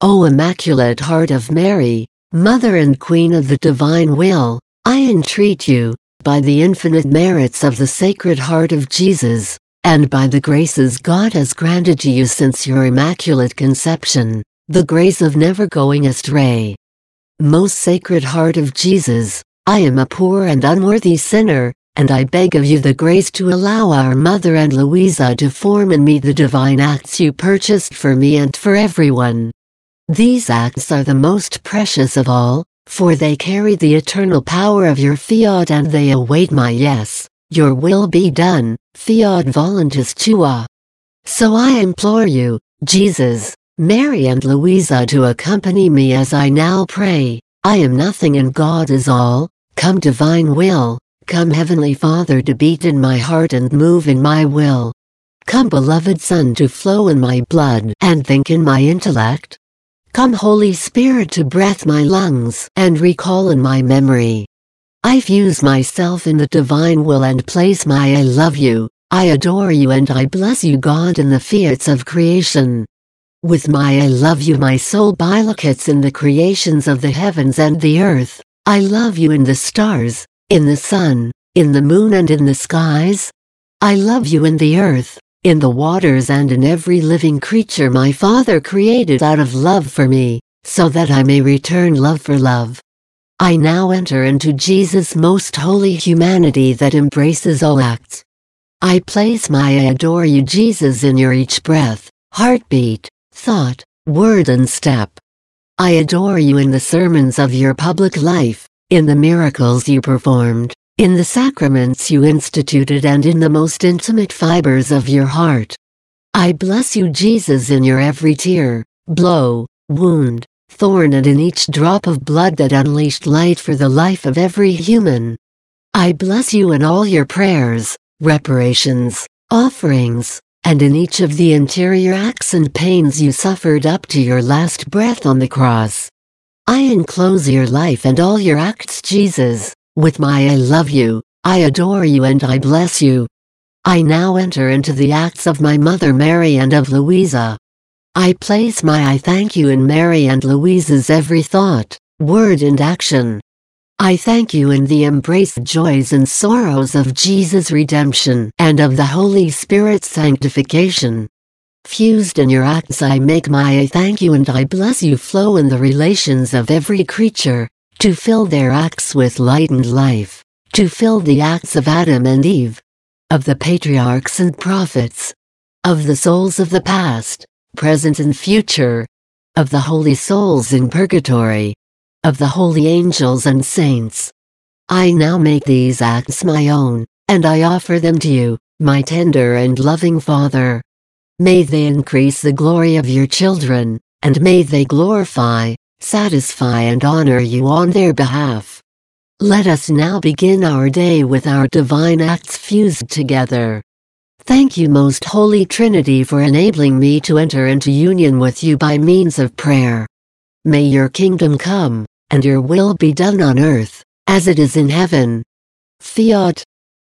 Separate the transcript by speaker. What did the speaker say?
Speaker 1: O Immaculate Heart of Mary, Mother and Queen of the Divine Will, I entreat you, by the infinite merits of the Sacred Heart of Jesus, and by the graces God has granted to you since your Immaculate Conception, the grace of never going astray. Most Sacred Heart of Jesus, I am a poor and unworthy sinner, and I beg of you the grace to allow our Mother and Louisa to form in me the divine acts you purchased for me and for everyone. These acts are the most precious of all, for they carry the eternal power of your fiat and they await my yes, your will be done, fiat voluntas tua. So I implore you, Jesus, Mary and Louisa to accompany me as I now pray. I am nothing and God is all. Come divine will, come Heavenly Father to beat in my heart and move in my will. Come beloved Son to flow in my blood and think in my intellect. Come Holy Spirit to breath my lungs and recall in my memory. I fuse myself in the divine will and place my I love you, I adore you and I bless you God in the fiats of creation. With my I love you my soul bilocates in the creations of the heavens and the earth. I love you in the stars, in the sun, in the moon and in the skies. I love you in the earth, in the waters and in every living creature my Father created out of love for me, so that I may return love for love. I now enter into Jesus' most holy humanity that embraces all acts. I place my I adore you Jesus in your each breath, heartbeat, thought, word and step. I adore you in the sermons of your public life, in the miracles you performed, in the sacraments you instituted and in the most intimate fibers of your heart. I bless you Jesus in your every tear, blow, wound, thorn and in each drop of blood that unleashed light for the life of every human. I bless you in all your prayers, reparations, offerings, and in each of the interior acts and pains you suffered up to your last breath on the cross. I enclose your life and all your acts Jesus, with my I love you, I adore you and I bless you. I now enter into the acts of my Mother Mary and of Louisa. I place my I thank you in Mary and Louisa's every thought, word and action. I thank you in the embraced joys and sorrows of Jesus' redemption and of the Holy Spirit's sanctification. Fused in your acts I make my I thank you and I bless you flow in the relations of every creature, to fill their acts with light and life, to fill the acts of Adam and Eve, of the patriarchs and prophets, of the souls of the past, present and future, of the holy souls in purgatory, of the holy angels and saints. I now make these acts my own, and I offer them to you, my tender and loving Father. May they increase the glory of your children, and may they glorify, satisfy and honor you on their behalf. Let us now begin our day with our divine acts fused together. Thank you Most Holy Trinity for enabling me to enter into union with you by means of prayer. May your kingdom come, and your will be done on earth, as it is in heaven. Fiat.